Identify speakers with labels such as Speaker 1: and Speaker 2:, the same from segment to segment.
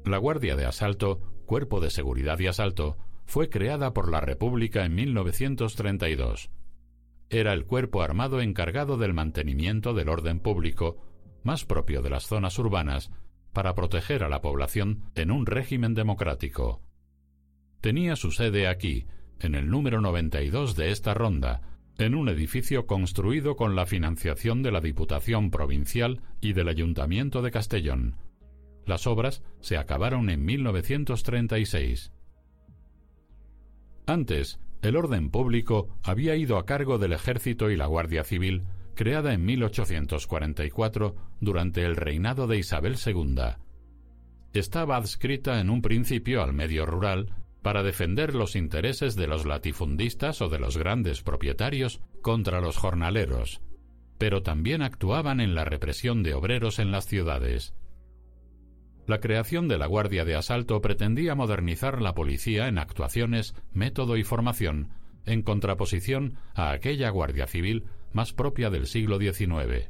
Speaker 1: La Guardia de Asalto, Cuerpo de Seguridad y Asalto, fue creada por la República en 1932. Era el cuerpo armado encargado del mantenimiento del orden público, más propio de las zonas urbanas, para proteger a la población en un régimen democrático. Tenía su sede aquí, en el número 92 de esta ronda, en un edificio construido con la financiación de la Diputación Provincial y del Ayuntamiento de Castellón. Las obras se acabaron en 1936. Antes, el orden público había ido a cargo del Ejército y la Guardia Civil, creada en 1844 durante el reinado de Isabel II. Estaba adscrita en un principio al medio rural para defender los intereses de los latifundistas o de los grandes propietarios contra los jornaleros, pero también actuaban en la represión de obreros en las ciudades. La creación de la Guardia de Asalto pretendía modernizar la policía en actuaciones, método y formación, en contraposición a aquella Guardia Civil más propia del siglo XIX.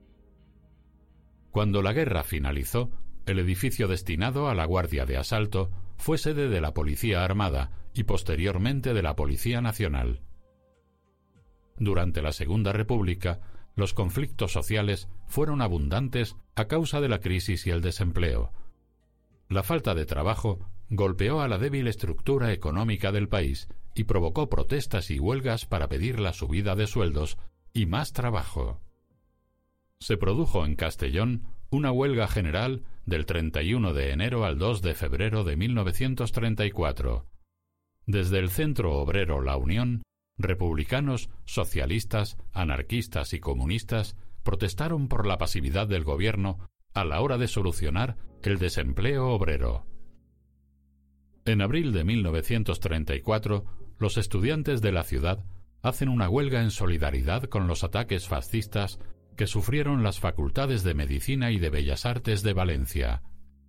Speaker 1: Cuando la guerra finalizó, el edificio destinado a la Guardia de Asalto fue sede de la Policía Armada y posteriormente de la Policía Nacional. Durante la Segunda República, los conflictos sociales fueron abundantes a causa de la crisis y el desempleo. La falta de trabajo golpeó a la débil estructura económica del país y provocó protestas y huelgas para pedir la subida de sueldos y más trabajo. Se produjo en Castellón una huelga general del 31 de enero al 2 de febrero de 1934. Desde el Centro Obrero La Unión, republicanos, socialistas, anarquistas y comunistas protestaron por la pasividad del gobierno a la hora de solucionar el desempleo obrero. En abril de 1934, los estudiantes de la ciudad hacen una huelga en solidaridad con los ataques fascistas que sufrieron las facultades de Medicina y de Bellas Artes de Valencia.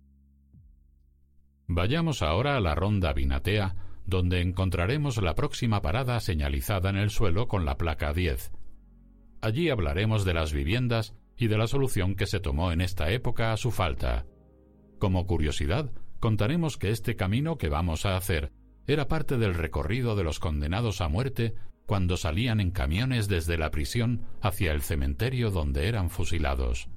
Speaker 1: Vayamos ahora a la Ronda Vinatea, donde encontraremos la próxima parada señalizada en el suelo con la placa 10. Allí hablaremos de las viviendas y de la solución que se tomó en esta época a su falta. Como curiosidad, contaremos que este camino que vamos a hacer era parte del recorrido de los condenados a muerte cuando salían en camiones desde la prisión hacia el cementerio donde eran fusilados.